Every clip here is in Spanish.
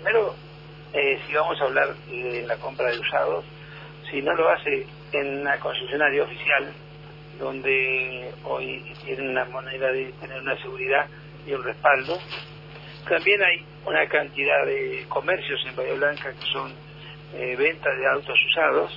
primero, si vamos a hablar de la compra de usados, si no lo hace en una concesionaria oficial, donde hoy tienen una manera de tener una seguridad y un respaldo. También hay una cantidad de comercios en Bahía Blanca que son ventas de autos usados,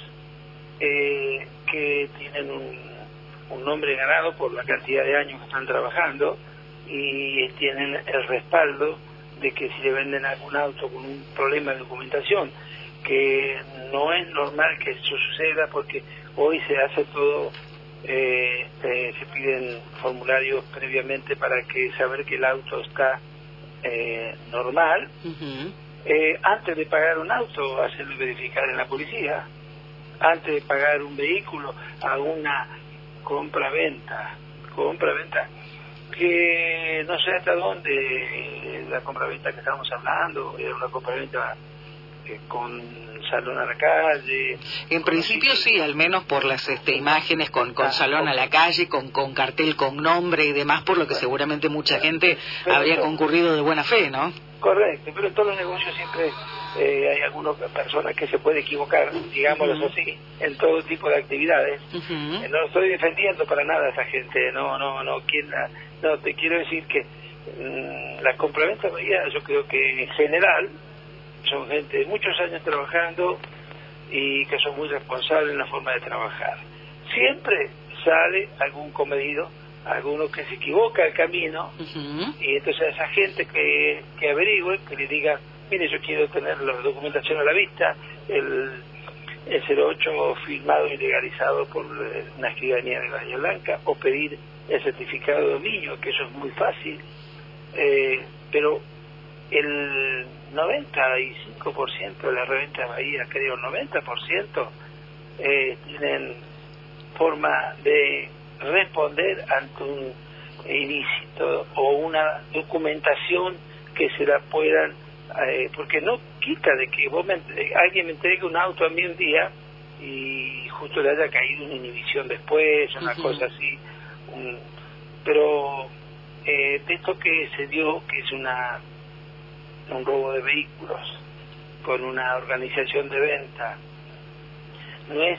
que tienen un nombre ganado por la cantidad de años que están trabajando y tienen el respaldo de que si le venden algún auto con un problema de documentación, que no es normal que eso suceda porque hoy se hace todo, se piden formularios previamente para que saber que el auto está normal. Antes de pagar un auto, hacerlo verificar en la policía. Antes de pagar un vehículo, a una compra-venta, que no sé hasta dónde la compra-venta que estamos hablando, era una compra-venta con salón a la calle. En principio sí, al menos por las imágenes con salón a la calle, con cartel con nombre y demás, por lo que seguramente mucha gente habría concurrido de buena fe, ¿no? Correcto, pero en todos los negocios siempre hay algunas personas que se puede equivocar, digámoslo así, en todo tipo de actividades. No estoy defendiendo para nada a esa gente, no te quiero decir que la compraventa yo creo que en general son gente de muchos años trabajando y que son muy responsables en la forma de trabajar. Siempre sale algún comedido, alguno que se equivoca el camino, y entonces a esa gente que averigüe, que le diga, mire, yo quiero tener la documentación a la vista, el 08 firmado y legalizado por una escribanía de Bahía Blanca, o pedir el certificado de dominio, que eso es muy fácil, pero el 95% de la reventa de Bahía, creo el 90%, tienen forma de responder ante un ilícito o una documentación que se la puedan, porque no quita de que alguien me entregue un auto a mí un día y justo le haya caído una inhibición después, una cosa así, pero de esto que se dio, que es un robo de vehículos por una organización de venta, no es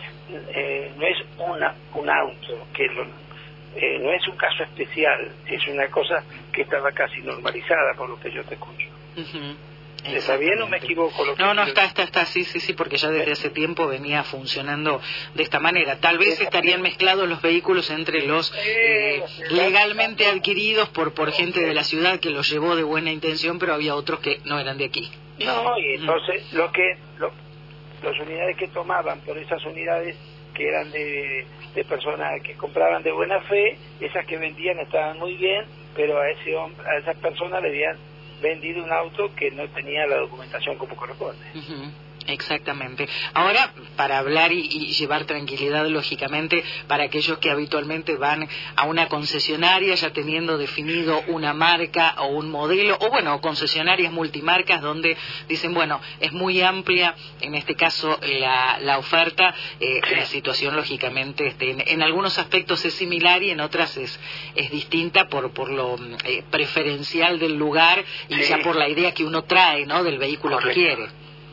un auto que no es un caso especial, es una cosa que estaba casi normalizada por lo que yo te escucho. ¿Está bien o me equivoco? No, está, sí, porque ya desde hace tiempo venía funcionando de esta manera. Tal vez estarían mezclados los vehículos entre los legalmente adquiridos por gente de la ciudad que los llevó de buena intención, pero había otros que no eran de aquí. No, y entonces las unidades que tomaban por esas unidades que eran de personas que compraban de buena fe, esas que vendían estaban muy bien, pero a esas personas le habían vendido un auto que no tenía la documentación como corresponde. Exactamente. Ahora, para hablar y llevar tranquilidad, lógicamente, para aquellos que habitualmente van a una concesionaria ya teniendo definido una marca o un modelo, o bueno, concesionarias multimarcas donde dicen, bueno, es muy amplia, en este caso, la oferta, la situación, lógicamente, en algunos aspectos es similar y en otras es distinta por lo preferencial del lugar y ya por la idea que uno trae, ¿no?, del vehículo que quiere.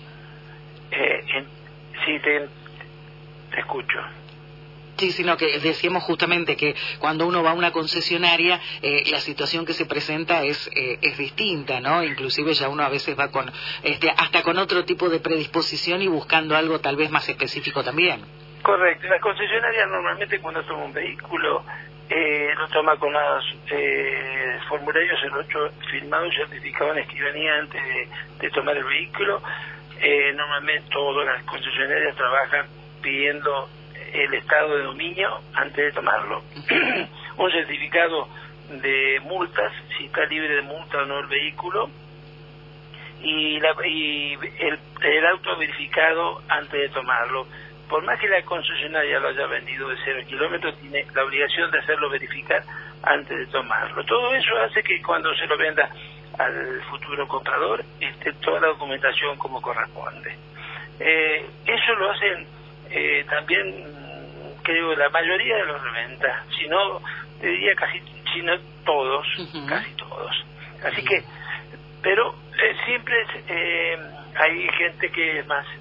Sí, te escucho. Sí, sino que decíamos justamente que cuando uno va a una concesionaria, la situación que se presenta es distinta, ¿no? Inclusive ya uno a veces va con hasta con otro tipo de predisposición y buscando algo tal vez más específico también. Correcto. La concesionaria normalmente cuando toma un vehículo lo toma con los formularios el 8 firmado y certificado en escribanía antes de tomar el vehículo. Normalmente todas las concesionarias trabajan pidiendo el estado de dominio antes de tomarlo, un certificado de multas, si está libre de multa o no el vehículo, y el auto verificado antes de tomarlo. Por más que la concesionaria lo haya vendido de 0 kilómetros, tiene la obligación de hacerlo verificar antes de tomarlo. Todo eso hace que cuando se lo venda al futuro comprador esté toda la documentación como corresponde. Eso lo hacen también, creo, la mayoría de los reventas, si no, te diría si no todos, casi todos. Así que, pero siempre hay gente que es más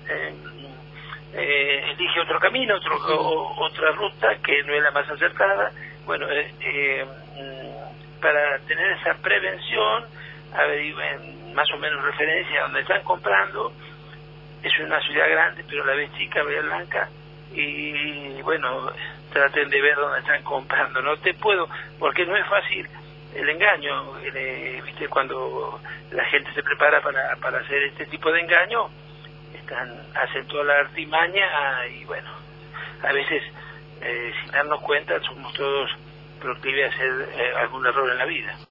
elige otro camino, otra ruta que no es la más acertada. Bueno, para tener esa prevención, averigüen más o menos referencia a donde están comprando. Es una ciudad grande, pero a la vez chica, Bahía Blanca, y bueno, traten de ver dónde están comprando. No te puedo, porque no es fácil el engaño, viste, cuando la gente se prepara para hacer este tipo de engaño, hacen toda la artimaña, y bueno, a veces sin darnos cuenta somos todos proclives a hacer algún error en la vida.